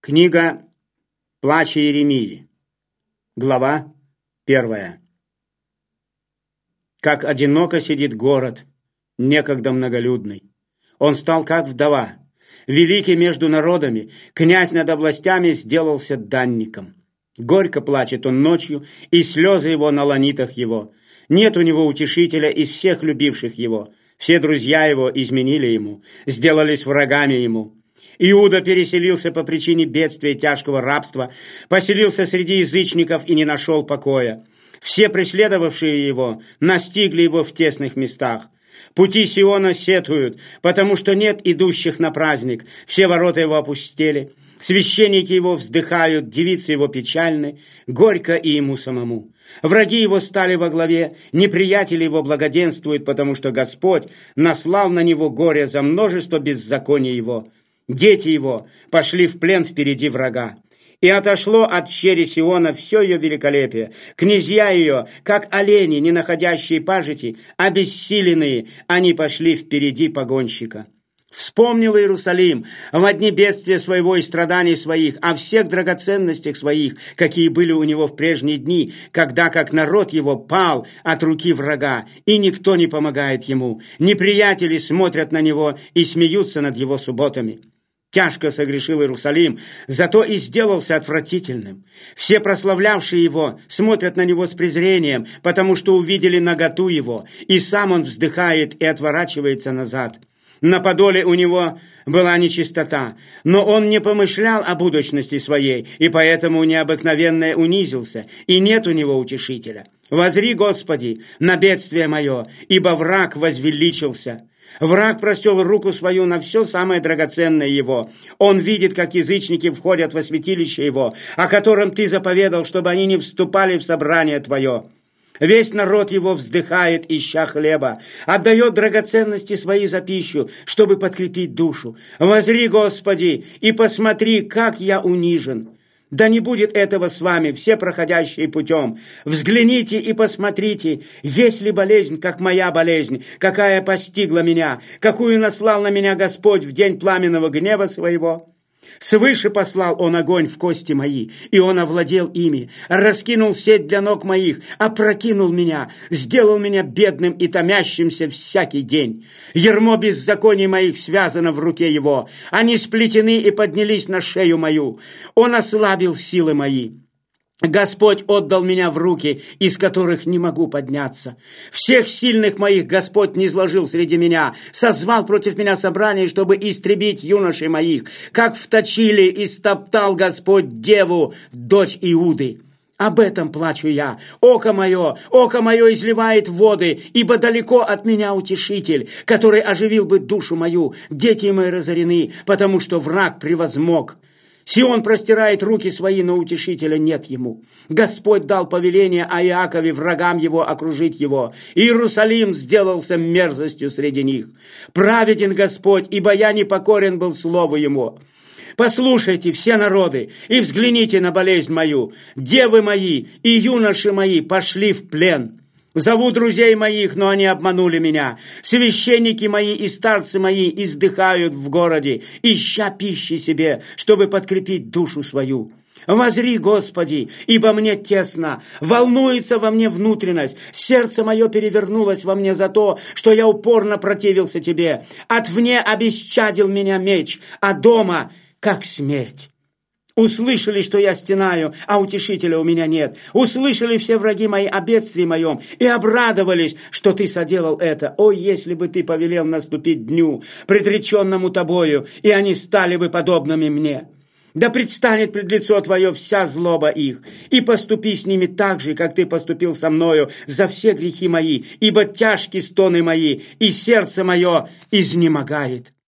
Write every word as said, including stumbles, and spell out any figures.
Книга Плача Иеремии, глава первая. Как одиноко сидит город, некогда многолюдный. Он стал как вдова, великий между народами, князь над областями сделался данником. Горько плачет он ночью, и слезы его на ланитах его. Нет у него утешителя из всех любивших его. Все друзья его изменили ему, сделались врагами ему. Иуда переселился по причине бедствия тяжкого рабства, поселился среди язычников и не нашел покоя. Все преследовавшие его настигли его в тесных местах. Пути Сиона сетуют, потому что нет идущих на праздник, все ворота его опустели. Священники его вздыхают, девицы его печальны, горько и ему самому. Враги его стали во главе, неприятели его благоденствуют, потому что Господь наслал на него горе за множество беззакония его. Дети его пошли в плен впереди врага. И отошло от щери Сиона все ее великолепие. Князья ее, как олени, не находящие пажити, обессиленные, они пошли впереди погонщика. Вспомнил Иерусалим во дни бедствия своего и страданий своих, о всех драгоценностях своих, какие были у него в прежние дни, когда как народ его пал от руки врага, и никто не помогает ему. Неприятели смотрят на него и смеются над его субботами. Тяжко согрешил Иерусалим, зато и сделался отвратительным. Все прославлявшие его смотрят на него с презрением, потому что увидели наготу его, и сам он вздыхает и отворачивается назад. На подоле у него была нечистота, но он не помышлял о будущности своей, и поэтому необыкновенное унизился, и нет у него утешителя. Возри, Господи, на бедствие мое, ибо враг возвеличился. Враг простел руку свою на все самое драгоценное его. Он видит, как язычники входят во святилище его, о котором ты заповедал, чтобы они не вступали в собрание твое. Весь народ его вздыхает, ища хлеба, отдает драгоценности свои за пищу, чтобы подкрепить душу. Возри, Господи, и посмотри, как я унижен. Да не будет этого с вами, все проходящие путем. Взгляните и посмотрите, есть ли болезнь, как моя болезнь, какая постигла меня, какую наслал на меня Господь в день пламенного гнева своего. Свыше послал он огонь в кости мои, и он овладел ими, раскинул сеть для ног моих, опрокинул меня, сделал меня бедным и томящимся всякий день. Ярмо беззаконий моих связано в руке его, они сплетены и поднялись на шею мою. Он ослабил силы мои. Господь отдал меня в руки, из которых не могу подняться. Всех сильных моих Господь низложил среди меня, созвал против меня собрание, чтобы истребить юношей моих, как вточили и стоптал Господь деву, дочь Иуды. Об этом плачу я. Око мое, око мое изливает воды, ибо далеко от меня утешитель, который оживил бы душу мою. Дети мои разорены, потому что враг превозмог. Сион простирает руки свои, но утешителя нет ему. Господь дал повеление о Иакове врагам его окружить его. Иерусалим сделался мерзостью среди них. Праведен Господь, ибо я непокорен был слову ему. Послушайте, все народы, и взгляните на болезнь мою. Девы мои и юноши мои пошли в плен. Зову друзей моих, но они обманули меня. Священники мои и старцы мои издыхают в городе, ища пищи себе, чтобы подкрепить душу свою. Возри, Господи, ибо мне тесно, волнуется во мне внутренность, сердце мое перевернулось во мне за то, что я упорно противился Тебе. Отвне обесчадил меня меч, а дома как смерть. Услышали, что я стенаю, а утешителя у меня нет. Услышали все враги мои о бедствии моем и обрадовались, что ты соделал это. О, если бы ты повелел наступить дню, предреченному тобою, и они стали бы подобными мне. Да предстанет пред лицо твое вся злоба их, и поступи с ними так же, как ты поступил со мною за все грехи мои, ибо тяжкие стоны мои, и сердце мое изнемогает.